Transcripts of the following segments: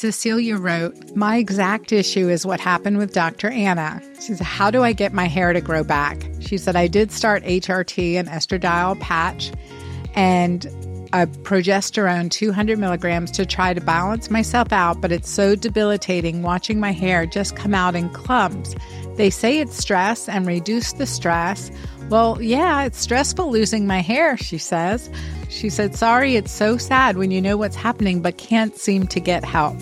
Cecilia wrote, my exact issue is what happened with Dr. Anna. She said, how do I get my hair to grow back? She said, I did start HRT and estradiol patch and a progesterone 200 milligrams to try to balance myself out, but it's so debilitating watching my hair just come out in clumps. They say it's stress and reduce the stress. Well, yeah, it's stressful losing my hair, she says. She said, sorry, it's so sad when you know what's happening but can't seem to get help.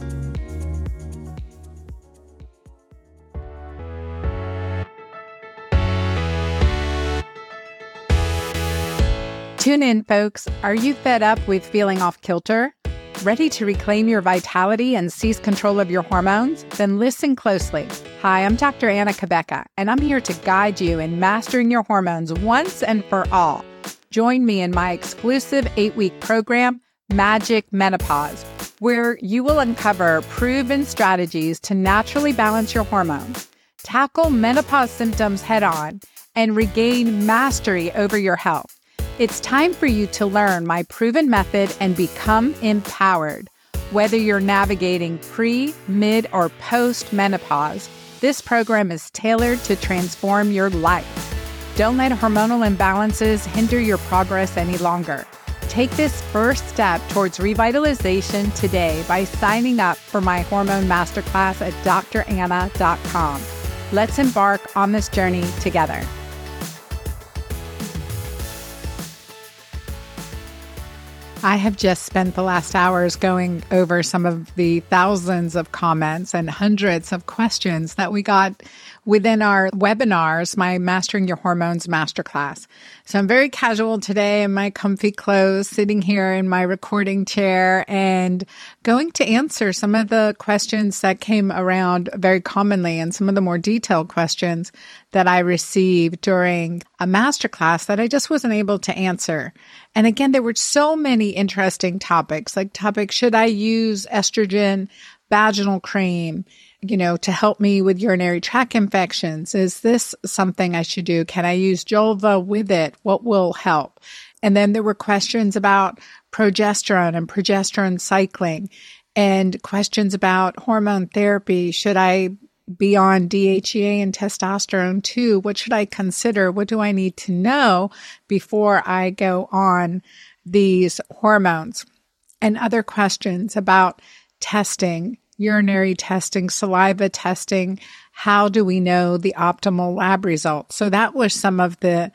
Tune in, folks. Are you fed up with feeling off kilter? Ready to reclaim your vitality and seize control of your hormones? Then listen closely. Hi, I'm Dr. Anna Cabeca, and I'm here to guide you in mastering your hormones once and for all. Join me in my exclusive 8-week program, Magic Menopause, where you will uncover proven strategies to naturally balance your hormones, tackle menopause symptoms head-on, and regain mastery over your health. It's time for you to learn my proven method and become empowered. Whether you're navigating pre, mid, or post-menopause, this program is tailored to transform your life. Don't let hormonal imbalances hinder your progress any longer. Take this first step towards revitalization today by signing up for my hormone masterclass at dranna.com. Let's embark on this journey together. I have just spent the last hours going over some of the thousands of comments and hundreds of questions that we got within our webinars, my Mastering Your Hormones Masterclass. So I'm very casual today in my comfy clothes, sitting here in my recording chair and going to answer some of the questions that came around very commonly and some of the more detailed questions that I received during a masterclass that I just wasn't able to answer. And again, there were so many interesting topics, should I use estrogen vaginal cream, to help me with urinary tract infections? Is this something I should do? Can I use Julva with it? What will help? And then there were questions about progesterone and progesterone cycling and questions about hormone therapy. Should I be on DHEA and testosterone too? What should I consider? What do I need to know before I go on these hormones? And other questions about testing, urinary testing, saliva testing. How do we know the optimal lab results? So that was some of the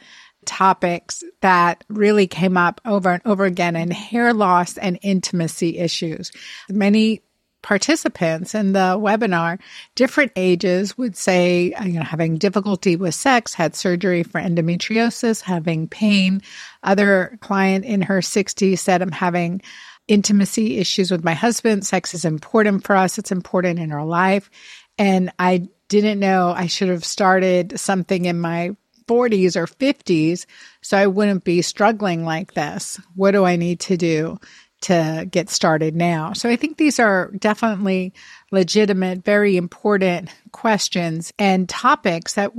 topics that really came up over and over again, and hair loss and intimacy issues. Many participants in the webinar, different ages, would say, having difficulty with sex, had surgery for endometriosis, having pain. Other client in her 60s said, I'm having intimacy issues with my husband. Sex is important for us. It's important in our life. And I didn't know I should have started something in my 40s or 50s so I wouldn't be struggling like this. What do I need to do to get started now? So I think these are definitely legitimate, very important questions and topics that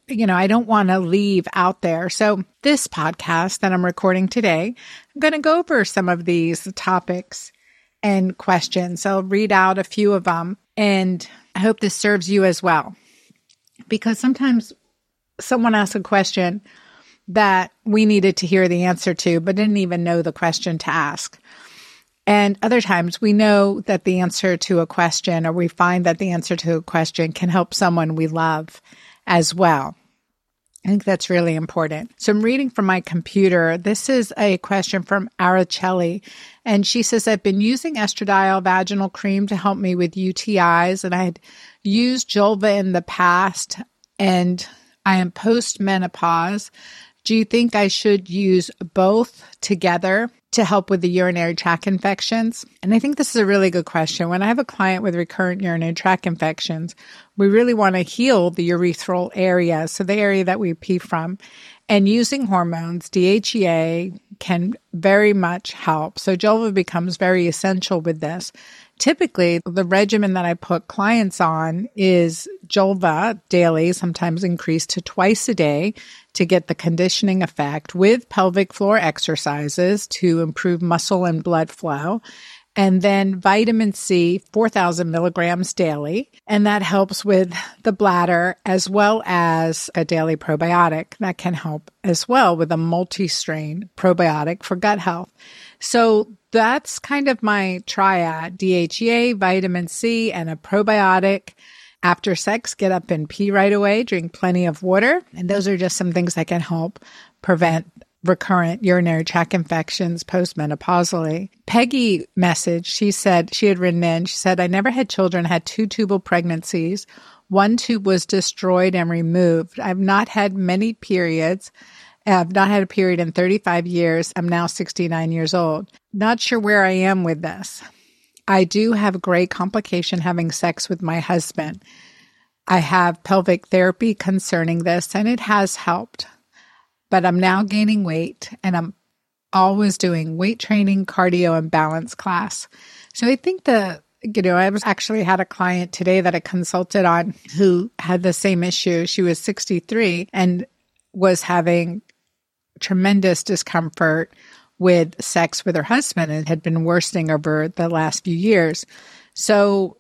I don't want to leave out there. So this podcast that I'm recording today, I'm going to go over some of these topics and questions. I'll read out a few of them, and I hope this serves you as well. Because sometimes someone asks a question that we needed to hear the answer to, but didn't even know the question to ask. And other times we know that the answer to a question, or we find that the answer to a question can help someone we love as well. I think that's really important. So I'm reading from my computer. This is a question from Araceli. And she says, I've been using estradiol vaginal cream to help me with UTIs. And I had used Julva in the past, and I am post-menopause. Do you think I should use both together to help with the urinary tract infections? And I think this is a really good question. When I have a client with recurrent urinary tract infections, we really want to heal the urethral area, so the area that we pee from. And using hormones, DHEA, can very much help. So Julva becomes very essential with this. Typically, the regimen that I put clients on is Julva daily, sometimes increased to twice a day, to get the conditioning effect, with pelvic floor exercises to improve muscle and blood flow. And then vitamin C, 4,000 milligrams daily. And that helps with the bladder, as well as a daily probiotic that can help as well with a multi-strain probiotic for gut health. So that's kind of my triad: DHEA, vitamin C, and a probiotic. After sex, get up and pee right away, drink plenty of water. And those are just some things that can help prevent recurrent urinary tract infections postmenopausally. Peggy messaged, she said, she had written in, she said, I never had children, had 2 tubal pregnancies. 1 tube was destroyed and removed. I've not had many periods. I've not had a period in 35 years. I'm now 69 years old. Not sure where I am with this. I do have a great complication having sex with my husband. I have pelvic therapy concerning this, and it has helped. But I'm now gaining weight, and I'm always doing weight training, cardio, and balance class. So I think I actually had a client today that I consulted on who had the same issue. She was 63 and was having tremendous discomfort with sex with her husband, and had been worsening over the last few years. So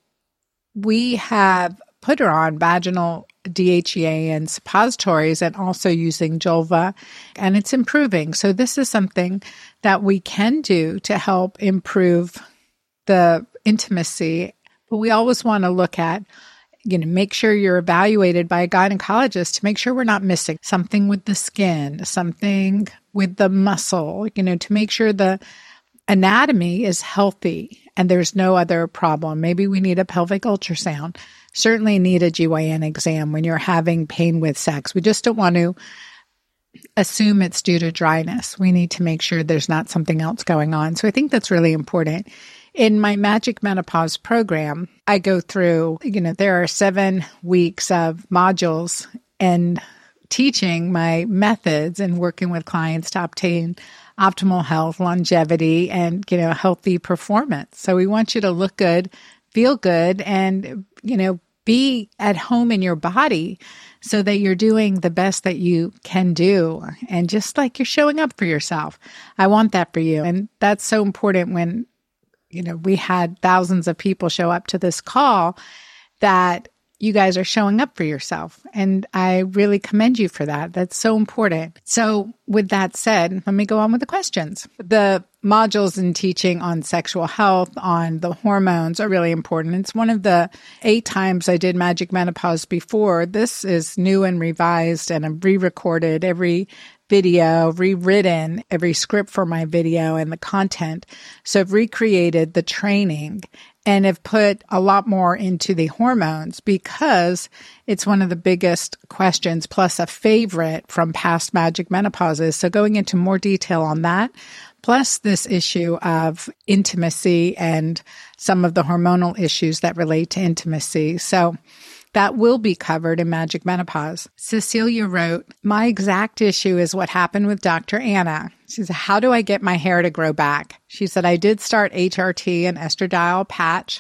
we have put her on vaginal DHEA and suppositories, and also using Julva, and it's improving. So this is something that we can do to help improve the intimacy. But we always want to look at, make sure you're evaluated by a gynecologist to make sure we're not missing something with the skin, something with the muscle, to make sure the anatomy is healthy and there's no other problem. Maybe we need a pelvic ultrasound. Certainly need a GYN exam when you're having pain with sex. We just don't want to assume it's due to dryness. We need to make sure there's not something else going on. So I think that's really important. In my Magic Menopause program, I go through, there are 7 weeks of modules and teaching my methods and working with clients to obtain optimal health, longevity, and, healthy performance. So we want you to look good, feel good, and, be at home in your body so that you're doing the best that you can do. And just like you're showing up for yourself. I want that for you. And that's so important when, we had thousands of people show up to this call, that you guys are showing up for yourself. And I really commend you for that. That's so important. So with that said, let me go on with the questions. The modules and teaching on sexual health, on the hormones, are really important. It's one of the 8 times I did Magic Menopause before. This is new and revised, and I've re-recorded every video, rewritten every script for my video and the content. So I've recreated the training and have put a lot more into the hormones, because it's one of the biggest questions, plus a favorite from past Magic Menopauses. So going into more detail on that, plus this issue of intimacy and some of the hormonal issues that relate to intimacy. So that will be covered in Magic Menopause. Cecilia wrote, my exact issue is what happened with Dr. Anna. She said, how do I get my hair to grow back? She said, I did start HRT and estradiol patch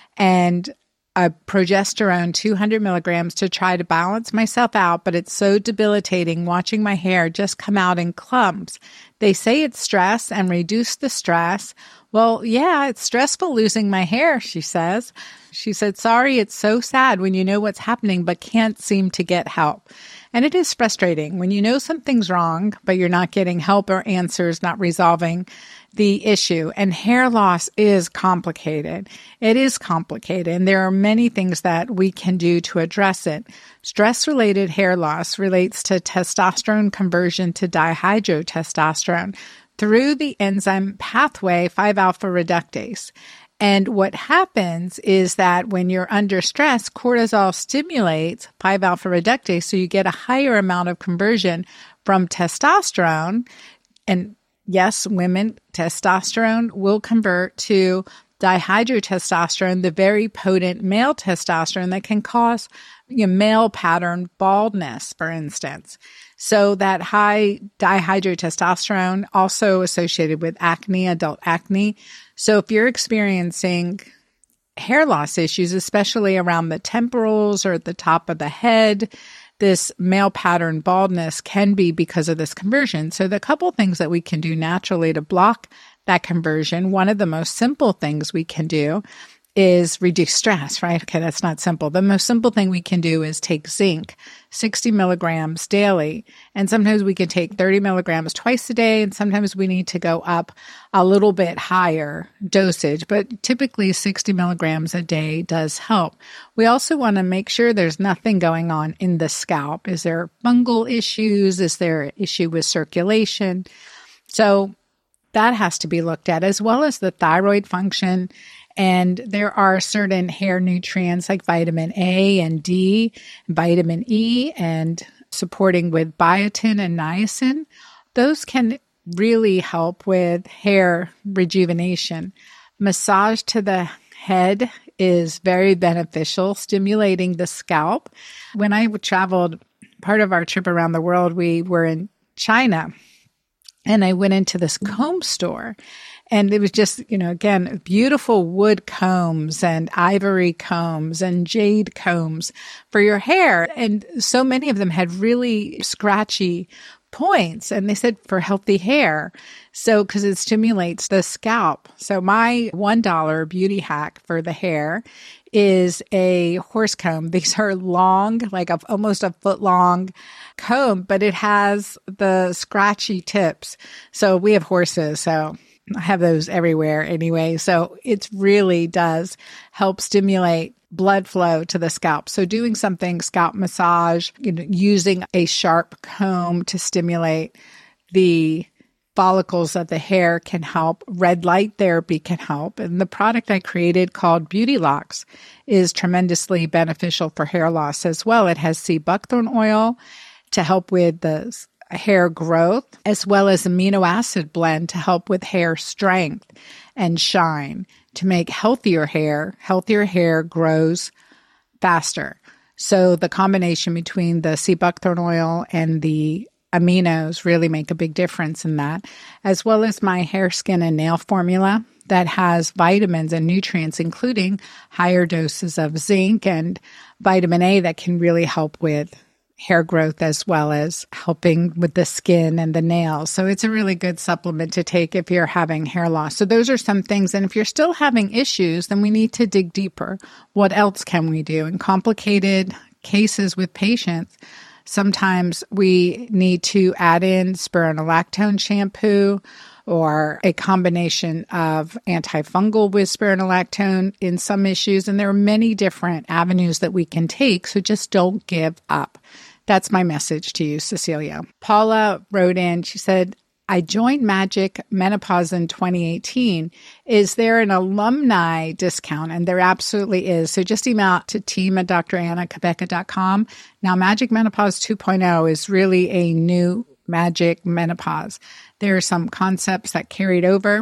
and a progesterone 200 milligrams to try to balance myself out, but it's so debilitating watching my hair just come out in clumps. They say it's stress and reduce the stress. Well, yeah, it's stressful losing my hair, she says. She said, sorry, it's so sad when you know what's happening but can't seem to get help. And it is frustrating when you know something's wrong, but you're not getting help or answers, not resolving the issue. And hair loss is complicated. It is complicated. And there are many things that we can do to address it. Stress-related hair loss relates to testosterone conversion to dihydrotestosterone through the enzyme pathway 5-alpha reductase. And what happens is that when you're under stress, cortisol stimulates 5-alpha reductase, so you get a higher amount of conversion from testosterone. And yes, women, testosterone will convert to dihydrotestosterone, the very potent male testosterone that can cause male pattern baldness, for instance. So that high dihydrotestosterone also associated with acne, adult acne. So if you're experiencing hair loss issues, especially around the temporals or at the top of the head, this male pattern baldness can be because of this conversion. So the couple things that we can do naturally to block that conversion, one of the most simple things we can do is reduce stress, right? Okay, that's not simple. The most simple thing we can do is take zinc, 60 milligrams daily. And sometimes we can take 30 milligrams twice a day. And sometimes we need to go up a little bit higher dosage, but typically 60 milligrams a day does help. We also want to make sure there's nothing going on in the scalp. Is there fungal issues? Is there an issue with circulation? So that has to be looked at, as well as the thyroid function. And there are certain hair nutrients like vitamin A and D, vitamin E, and supporting with biotin and niacin. Those can really help with hair rejuvenation. Massage to the head is very beneficial, stimulating the scalp. When I traveled, part of our trip around the world, we were in China, and I went into this comb store. And it was just, again, beautiful wood combs and ivory combs and jade combs for your hair. And so many of them had really scratchy points. And they said for healthy hair. So, because it stimulates the scalp. So my $1 beauty hack for the hair is a horse comb. These are long, like almost a foot long comb, but it has the scratchy tips. So we have horses. So I have those everywhere anyway. So it really does help stimulate blood flow to the scalp. So doing something scalp massage, using a sharp comb to stimulate the follicles of the hair can help. Red light therapy can help. And the product I created called Beauty Locks is tremendously beneficial for hair loss as well. It has sea buckthorn oil to help with the hair growth, as well as amino acid blend to help with hair strength and shine to make healthier hair. Healthier hair grows faster. So the combination between the sea buckthorn oil and the aminos really make a big difference in that, as well as my hair, skin, and nail formula that has vitamins and nutrients, including higher doses of zinc and vitamin A that can really help with hair growth as well as helping with the skin and the nails. So it's a really good supplement to take if you're having hair loss. So those are some things. And if you're still having issues, then we need to dig deeper. What else can we do? In complicated cases with patients, sometimes we need to add in spironolactone shampoo or a combination of antifungal with spironolactone in some issues. And there are many different avenues that we can take. So just don't give up. That's my message to you, Cecilia. Paula wrote in, she said, I joined Magic Menopause in 2018. Is there an alumni discount? And there absolutely is. So just email out to team@drannakabeca.com. Now, Magic Menopause 2.0 is really a new Magic Menopause. There are some concepts that carried over,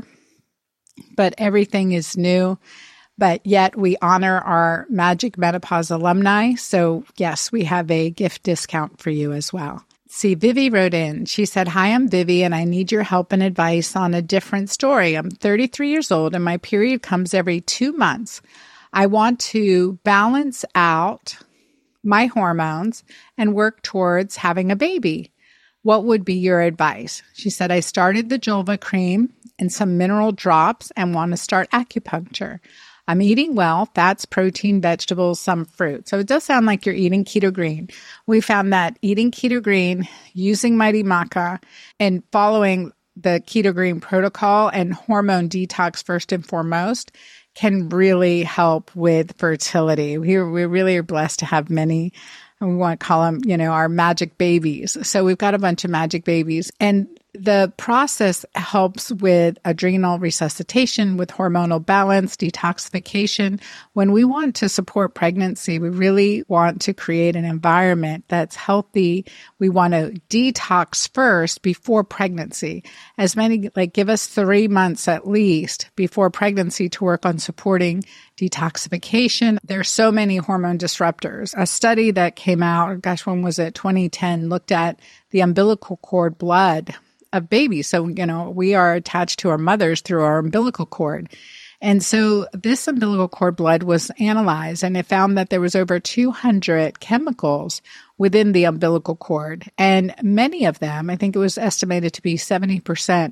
but everything is new. But yet we honor our Magic Menopause alumni. So yes, we have a gift discount for you as well. See, Vivi wrote in. She said, hi, I'm Vivi, and I need your help and advice on a different story. I'm 33 years old, and my period comes every 2 months. I want to balance out my hormones and work towards having a baby. What would be your advice? She said, I started the Julva cream and some mineral drops and want to start acupuncture. I'm eating well, fats, protein, vegetables, some fruit. So it does sound like you're eating keto green. We found that eating keto green, using Mighty Maca, and following the keto green protocol and hormone detox first and foremost can really help with fertility. We really are blessed to have many, and we want to call them, our magic babies. So we've got a bunch of magic babies. And the process helps with adrenal resuscitation, with hormonal balance, detoxification. When we want to support pregnancy, we really want to create an environment that's healthy. We want to detox first before pregnancy. Give us 3 months at least before pregnancy to work on supporting detoxification. There's so many hormone disruptors. A study that came out, when was it? 2010, looked at the umbilical cord blood of babies. So, we are attached to our mothers through our umbilical cord. And so this umbilical cord blood was analyzed, and it found that there was over 200 chemicals within the umbilical cord. And many of them, I think it was estimated to be 70%,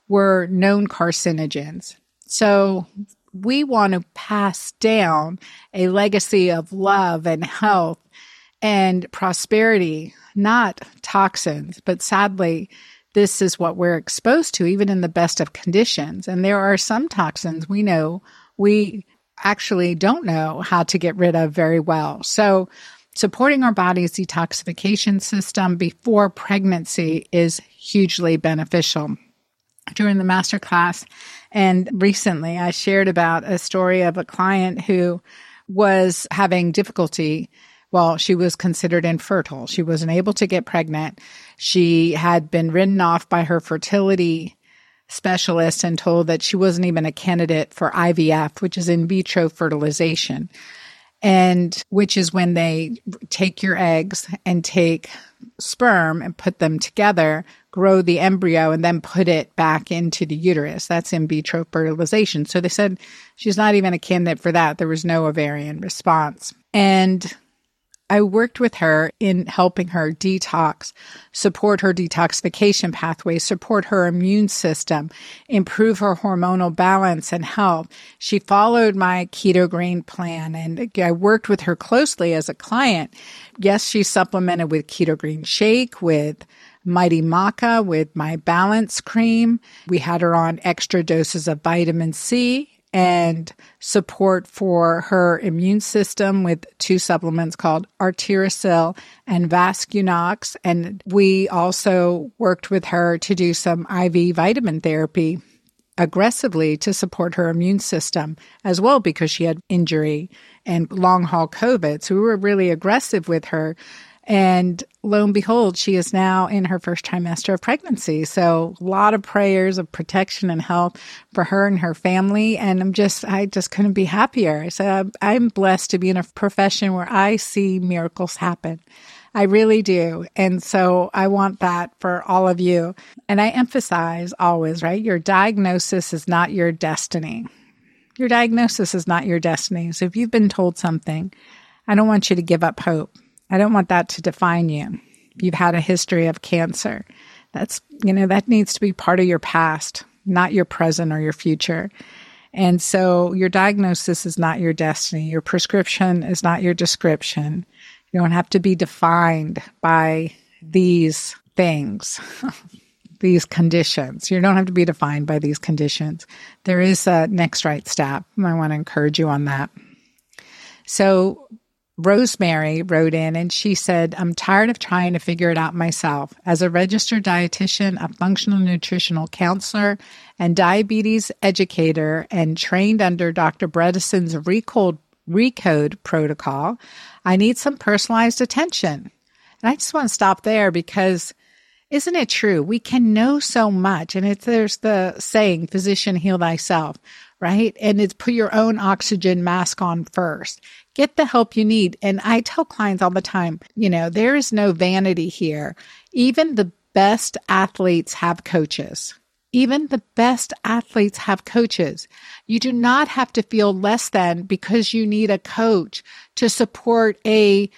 were known carcinogens. So we want to pass down a legacy of love and health and prosperity, not toxins. But sadly, this is what we're exposed to, even in the best of conditions. And there are some toxins we know we actually don't know how to get rid of very well. So supporting our body's detoxification system before pregnancy is hugely beneficial. During the masterclass and recently, I shared about a story of a client who was having difficulty. Well, she was considered infertile. She wasn't able to get pregnant. She had been written off by her fertility specialist and told that she wasn't even a candidate for IVF, which is in vitro fertilization, and which is when they take your eggs and take sperm and put them together, grow the embryo, and then put it back into the uterus. That's in vitro fertilization. So they said she's not even a candidate for that. There was no ovarian response. And I worked with her in helping her detox, support her detoxification pathways, support her immune system, improve her hormonal balance and health. She followed my Keto Green plan, and I worked with her closely as a client. Yes, she supplemented with Keto Green Shake, with Mighty Maca, with my Balance Cream. We had her on extra doses of vitamin C and support for her immune system with 2 supplements called Arterisol and Vascunox. And we also worked with her to do some IV vitamin therapy aggressively to support her immune system as well, because she had injury and long haul COVID. So we were really aggressive with her. And lo and behold, she is now in her first trimester of pregnancy. So a lot of prayers of protection and health for her and her family. And I just couldn't be happier. I said, I'm blessed to be in a profession where I see miracles happen. I really do. And so I want that for all of you. And I emphasize always, right? Your diagnosis is not your destiny. Your diagnosis is not your destiny. So if you've been told something, I don't want you to give up hope. I don't want that to define you. If you've had a history of cancer, that needs to be part of your past, not your present or your future. And so your diagnosis is not your destiny. Your prescription is not your description. You don't have to be defined by these things, these conditions. You don't have to be defined by these conditions. There is a next right step. I want to encourage you on that. So Rosemary wrote in and she said, I'm tired of trying to figure it out myself. As a registered dietitian, a functional nutritional counselor, and diabetes educator, and trained under Dr. Bredesen's Recode protocol, I need some personalized attention. And I just want to stop there because isn't it true? We can know so much. And there's the saying, physician, heal thyself, right? And it's put your own oxygen mask on first. Get the help you need. And I tell clients all the time, there is no vanity here. Even the best athletes have coaches. Even the best athletes have coaches. You do not have to feel less than because you need a coach to support a,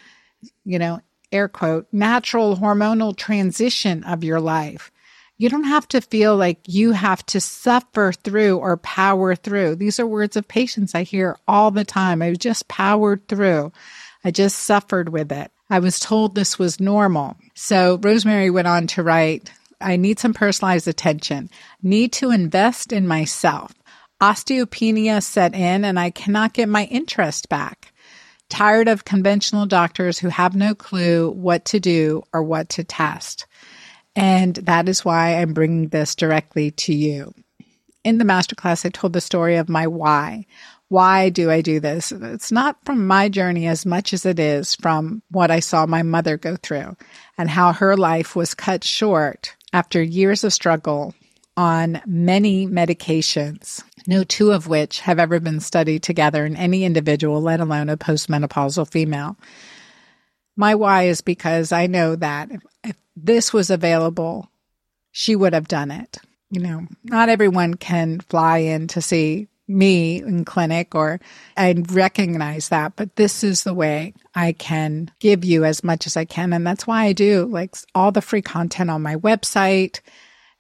air quote, natural hormonal transition of your life. You don't have to feel like you have to suffer through or power through. These are words of patience I hear all the time. I just powered through. I just suffered with it. I was told this was normal. So Rosemary went on to write, I need some personalized attention. Need to invest in myself. Osteopenia set in and I cannot get my interest back. Tired of conventional doctors who have no clue what to do or what to test. And that is why I'm bringing this directly to you. In the masterclass, I told the story of my why. Why do I do this? It's not from my journey as much as it is from what I saw my mother go through and how her life was cut short after years of struggle on many medications, no 2 of which have ever been studied together in any individual, let alone a postmenopausal female. My why is because I know that if this was available, she would have done it. Not everyone can fly in to see me in clinic, or I recognize that, but this is the way I can give you as much as I can. And that's why I do all the free content on my website,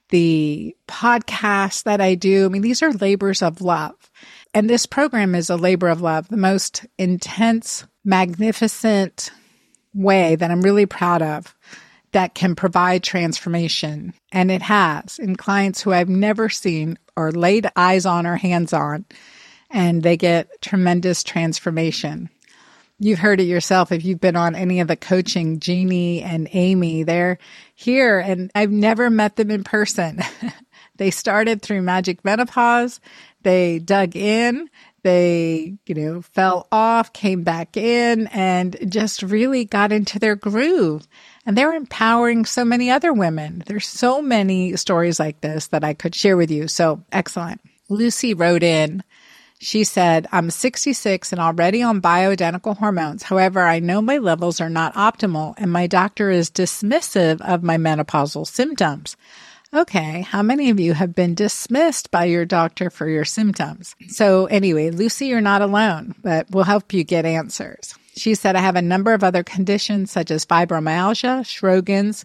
the podcasts that I do. I mean, these are labors of love. And this program is a labor of love, the most intense, magnificent way that I'm really proud of that can provide transformation. And it has in clients who I've never seen or laid eyes on or hands on, and they get tremendous transformation. You've heard it yourself if you've been on any of the coaching. Jeannie and Amy, they're here, and I've never met them in person. They started through Magic Menopause. They dug in. They, fell off, came back in, and just really got into their groove. And they're empowering so many other women. There's so many stories like this that I could share with you. So excellent. Lucy wrote in. She said, I'm 66 and already on bioidentical hormones. However, I know my levels are not optimal and my doctor is dismissive of my menopausal symptoms. Okay, how many of you have been dismissed by your doctor for your symptoms? So anyway, Lucy, you're not alone, but we'll help you get answers. She said, I have a number of other conditions such as fibromyalgia, Sjogren's,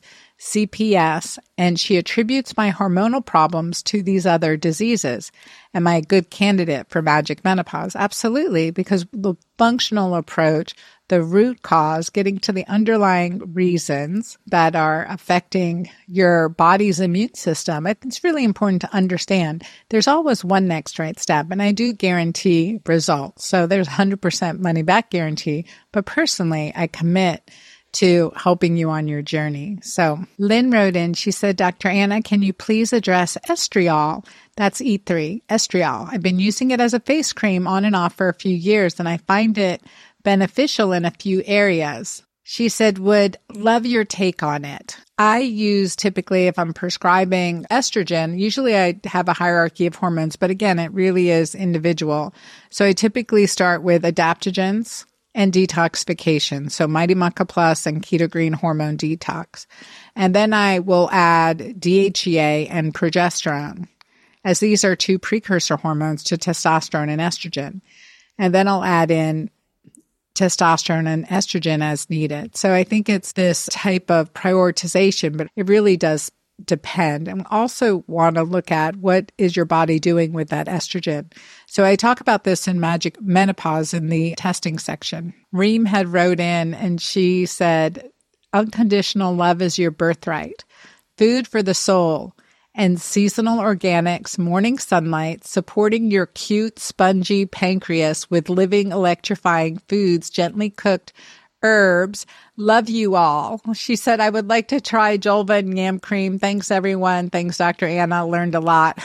CPS, and she attributes my hormonal problems to these other diseases. Am I a good candidate for Magic Menopause? Absolutely, because the functional approach, the root cause, getting to the underlying reasons that are affecting your body's immune system, it's really important to understand. There's always one next right step, and I do guarantee results. So there's 100% money back guarantee, but personally, I commit to helping you on your journey. So Lynn wrote in, she said, Dr. Anna, can you please address estriol? That's E3, estriol. I've been using it as a face cream on and off for a few years, and I find it beneficial in a few areas. She said, would love your take on it. I use typically, if I'm prescribing estrogen, usually I have a hierarchy of hormones, but again, it really is individual. So I typically start with adaptogens and detoxification. So Mighty Maca Plus and Keto Green Hormone Detox. And then I will add DHEA and progesterone, as these are two precursor hormones to testosterone and estrogen. And then I'll add in testosterone and estrogen as needed. So I think it's this type of prioritization, but it really does depend. And we also want to look at what is your body doing with that estrogen. So I talk about this in Magic Menopause in the testing section. Reem had wrote in and she said, unconditional love is your birthright, food for the soul, and seasonal organics, morning sunlight, supporting your cute, spongy pancreas with living, electrifying foods, gently cooked herbs. Love you all. She said, I would like to try Julva and Yam Cream. Thanks, everyone. Thanks, Dr. Anna. Learned a lot.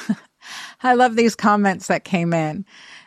I love these comments that came in.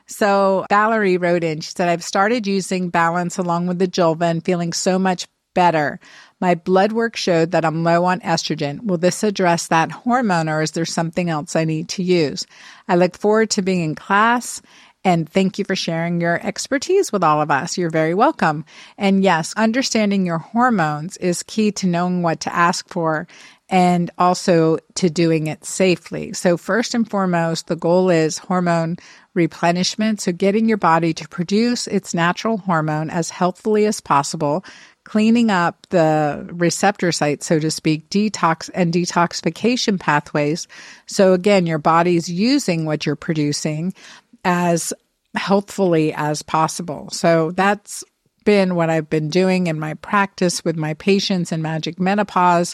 So Valerie wrote in. She said, I've started using Balance along with the Julva and feeling so much better. My blood work showed that I'm low on estrogen. Will this address that hormone, or is there something else I need to use? I look forward to being in class. And thank you for sharing your expertise with all of us. You're very welcome. And yes, understanding your hormones is key to knowing what to ask for and also to doing it safely. So first and foremost, the goal is hormone replenishment. So getting your body to produce its natural hormone as healthfully as possible, cleaning up the receptor site, so to speak, detox and detoxification pathways. So again, your body's using what you're producing as healthfully as possible. So that's been what I've been doing in my practice with my patients in Magic Menopause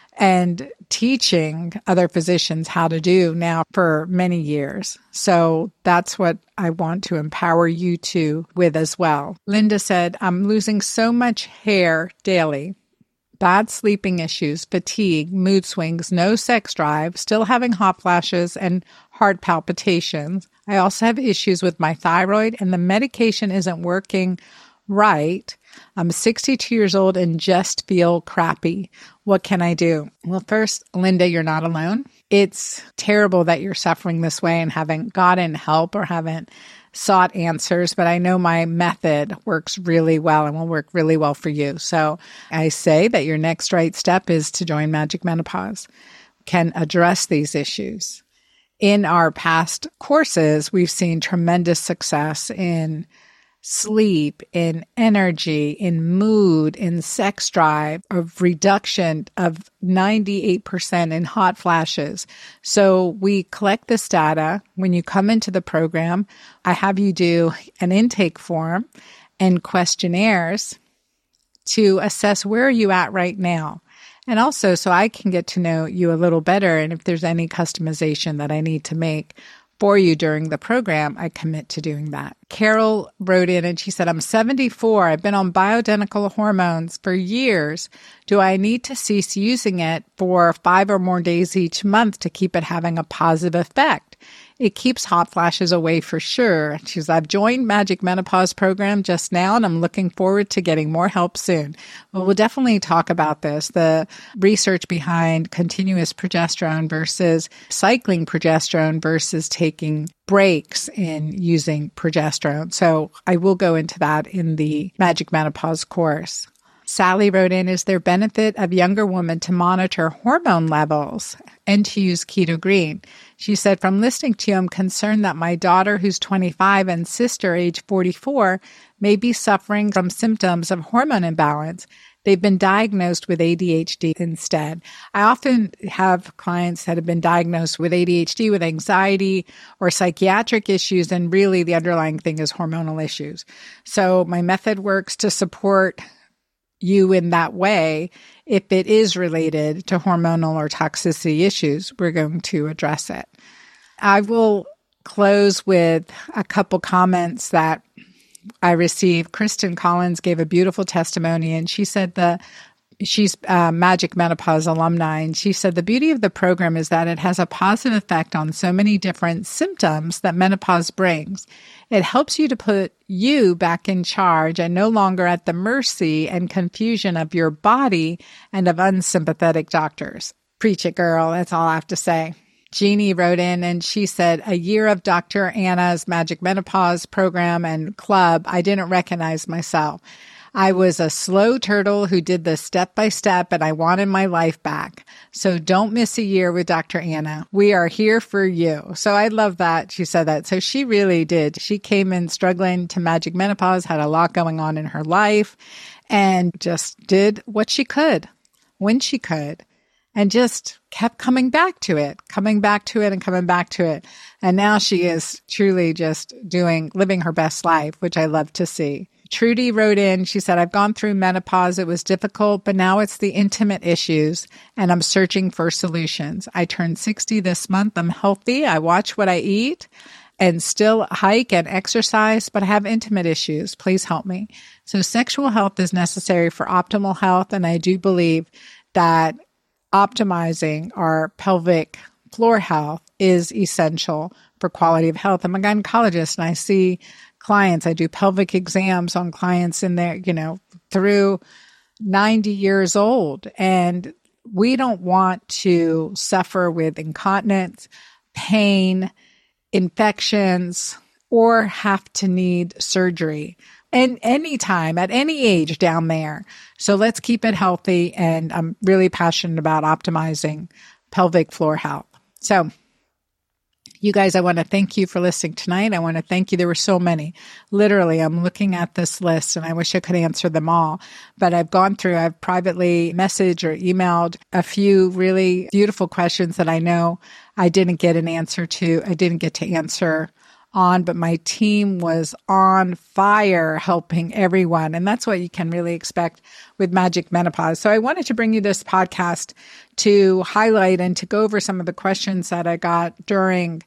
and teaching other physicians how to do now for many years. So that's what I want to empower you to with as well. Linda said, I'm losing so much hair daily. Bad sleeping issues, fatigue, mood swings, no sex drive, still having hot flashes and heart palpitations. I also have issues with my thyroid and the medication isn't working right. I'm 62 years old and just feel crappy. What can I do? Well, first, Linda, you're not alone. It's terrible that you're suffering this way and haven't gotten help or haven't sought answers, but I know my method works really well and will work really well for you. So I say that your next right step is to join Magic Menopause, can address these issues. In our past courses, we've seen tremendous success in sleep, in energy, in mood, in sex drive, of reduction of 98% in hot flashes. So we collect this data. When you come into the program, I have you do an intake form and questionnaires to assess where are you at right now. And also so I can get to know you a little better, and if there's any customization that I need to make for you during the program, I commit to doing that. Carol wrote in and she said, I'm 74. I've been on bioidentical hormones for years. Do I need to cease using it for 5 or more days each month to keep it having a positive effect? It keeps hot flashes away for sure. She says, I've joined Magic Menopause program just now, and I'm looking forward to getting more help soon. Well, we'll definitely talk about this, the research behind continuous progesterone versus cycling progesterone versus taking breaks in using progesterone. So I will go into that in the Magic Menopause course. Sally wrote in, is there benefit of younger women to monitor hormone levels and to use Keto Green? She said, from listening to you, I'm concerned that my daughter, who's 25, and sister, age 44, may be suffering from symptoms of hormone imbalance. They've been diagnosed with ADHD instead. I often have clients that have been diagnosed with ADHD, with anxiety or psychiatric issues, and really the underlying thing is hormonal issues. So my method works to support you in that way. If it is related to hormonal or toxicity issues, we're going to address it. I will close with a couple comments that I received. Kristen Collins gave a beautiful testimony, and she said she's a Magic Menopause alumni, and she said the beauty of the program is that it has a positive effect on so many different symptoms that menopause brings. It helps you to put you back in charge and no longer at the mercy and confusion of your body and of unsympathetic doctors. Preach it, girl. That's all I have to say. Jeannie wrote in and she said, a year of Dr. Anna's Magic Menopause program and club, I didn't recognize myself. I was a slow turtle who did this step by step, and I wanted my life back. So don't miss a year with Dr. Anna. We are here for you. So I love that she said that. So she really did. She came in struggling to Magic Menopause, had a lot going on in her life, and just did what she could when she could, and just kept coming back to it. And now she is truly just living her best life, which I love to see. Trudy wrote in, she said, I've gone through menopause. It was difficult, but now it's the intimate issues, and I'm searching for solutions. I turned 60 this month. I'm healthy. I watch what I eat and still hike and exercise, but I have intimate issues. Please help me. So sexual health is necessary for optimal health, and I do believe that optimizing our pelvic floor health is essential for quality of health. I'm a gynecologist, and I see clients. I do pelvic exams on clients in their, through 90 years old. And we don't want to suffer with incontinence, pain, infections, or have to need surgery. And anytime, at any age down there. So let's keep it healthy. And I'm really passionate about optimizing pelvic floor health. So you guys, I want to thank you for listening tonight. I want to thank you. There were so many. Literally, I'm looking at this list and I wish I could answer them all. But I've privately messaged or emailed a few really beautiful questions that I know I didn't get an answer to. I didn't get to answer on, but my team was on fire helping everyone. And that's what you can really expect with Magic Menopause. So I wanted to bring you this podcast to highlight and to go over some of the questions that I got during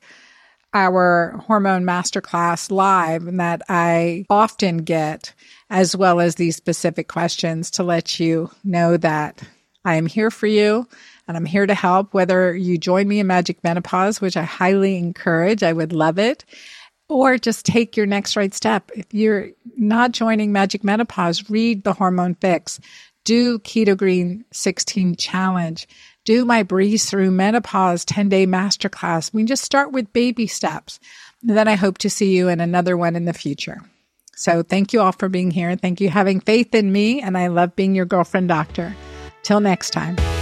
our Hormone Masterclass live and that I often get, as well as these specific questions to let you know that I am here for you. And I'm here to help, whether you join me in Magic Menopause, which I highly encourage. I would love it. Or just take your next right step. If you're not joining Magic Menopause, read the Hormone Fix. Do Keto Green 16 Challenge. Do my Breeze Through Menopause 10-day masterclass. We just start with baby steps. And then I hope to see you in another one in the future. So thank you all for being here. Thank you for having faith in me. And I love being your girlfriend doctor. Till next time.